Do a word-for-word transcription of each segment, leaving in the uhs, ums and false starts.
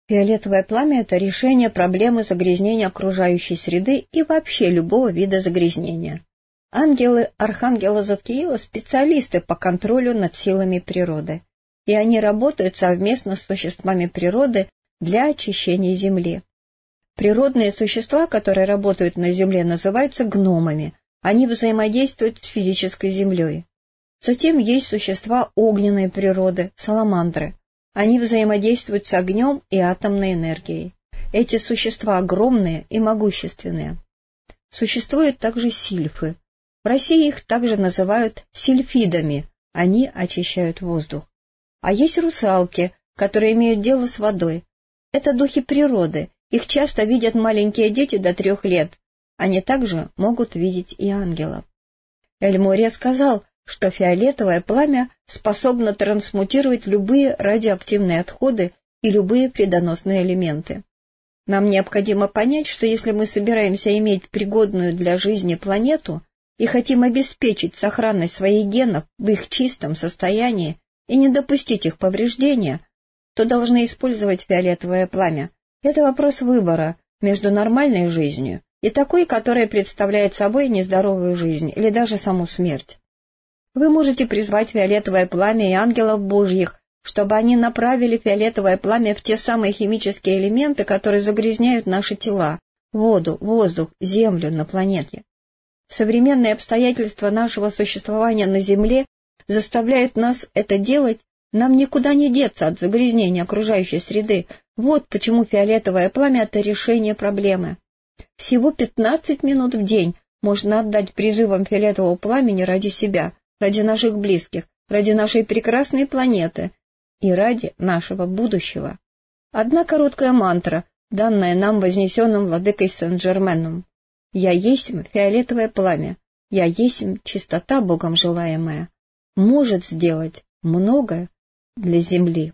Фиолетовое пламя — это решение проблемы загрязнения окружающей среды и вообще любого вида загрязнения. Ангелы Архангела Задкиила — специалисты по контролю над силами природы, и они работают совместно с существами природы для очищения Земли. Природные существа, которые работают на Земле, называются гномами, они взаимодействуют с физической Землей. Затем есть существа огненной природы, саламандры. Они взаимодействуют с огнем и атомной энергией. Эти существа огромные и могущественные. Существуют также сильфы. В России их также называют сильфидами, они очищают воздух. А есть русалки, которые имеют дело с водой. Это духи природы, их часто видят маленькие дети до трех лет. Они также могут видеть и ангелов. Эль-Мория сказал, что фиолетовое пламя способно трансмутировать любые радиоактивные отходы и любые вредоносные элементы. Нам необходимо понять, что если мы собираемся иметь пригодную для жизни планету и хотим обеспечить сохранность своих генов в их чистом состоянии и не допустить их повреждения, то должны использовать фиолетовое пламя. Это вопрос выбора между нормальной жизнью и такой, которая представляет собой нездоровую жизнь или даже саму смерть. Вы можете призвать фиолетовое пламя и ангелов Божьих, чтобы они направили фиолетовое пламя в те самые химические элементы, которые загрязняют наши тела, воду, воздух, землю на планете. Современные обстоятельства нашего существования на Земле заставляют нас это делать, нам никуда не деться от загрязнения окружающей среды. Вот почему фиолетовое пламя — это решение проблемы. Всего пятнадцать минут в день можно отдать призывам фиолетового пламени ради себя, ради наших близких, ради нашей прекрасной планеты и ради нашего будущего. Одна короткая мантра, данная нам вознесенным владыкой Сен-Жерменом. «Я есмь фиолетовое пламя, я есмь чистота Богом желаемая», может сделать многое для Земли.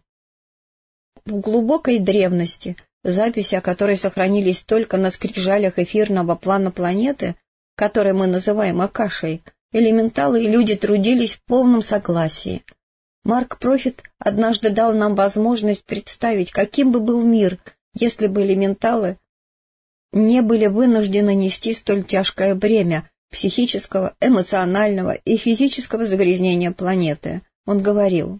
В глубокой древности, записи о которой сохранились только на скрижалях эфирного плана планеты, который мы называем Акашей, элементалы и люди трудились в полном согласии. Марк Профит однажды дал нам возможность представить, каким бы был мир, если бы элементалы не были вынуждены нести столь тяжкое бремя психического, эмоционального и физического загрязнения планеты. Он говорил: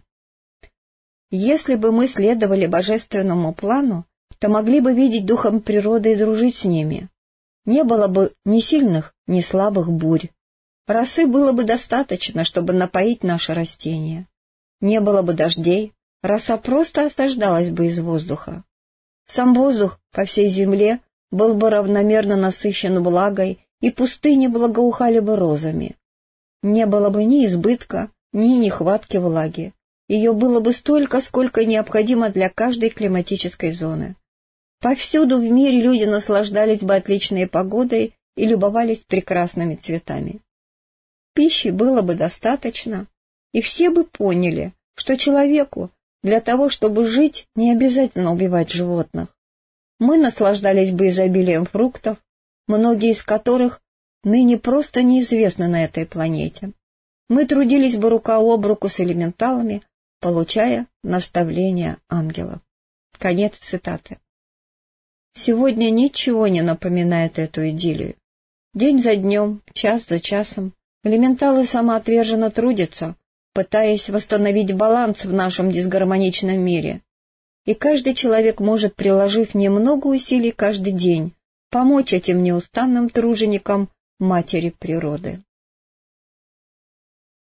«Если бы мы следовали божественному плану, то могли бы видеть духом природы и дружить с ними. Не было бы ни сильных, ни слабых бурь. Росы было бы достаточно, чтобы напоить наши растения. Не было бы дождей, роса просто осаждалась бы из воздуха. Сам воздух по всей земле был бы равномерно насыщен влагой, и пустыни благоухали бы розами. Не было бы ни избытка, ни нехватки влаги. Ее было бы столько, сколько необходимо для каждой климатической зоны. Повсюду в мире люди наслаждались бы отличной погодой и любовались прекрасными цветами. Пищи было бы достаточно, и все бы поняли, что человеку для того, чтобы жить, не обязательно убивать животных. Мы наслаждались бы изобилием фруктов, многие из которых ныне просто неизвестны на этой планете. Мы трудились бы рука об руку с элементалами, получая наставления ангелов». Конец цитаты. Сегодня ничего не напоминает эту идиллию. День за днем, час за часом элементалы самоотверженно трудятся, пытаясь восстановить баланс в нашем дисгармоничном мире. И каждый человек может, приложив немного усилий каждый день, помочь этим неустанным труженикам матери природы.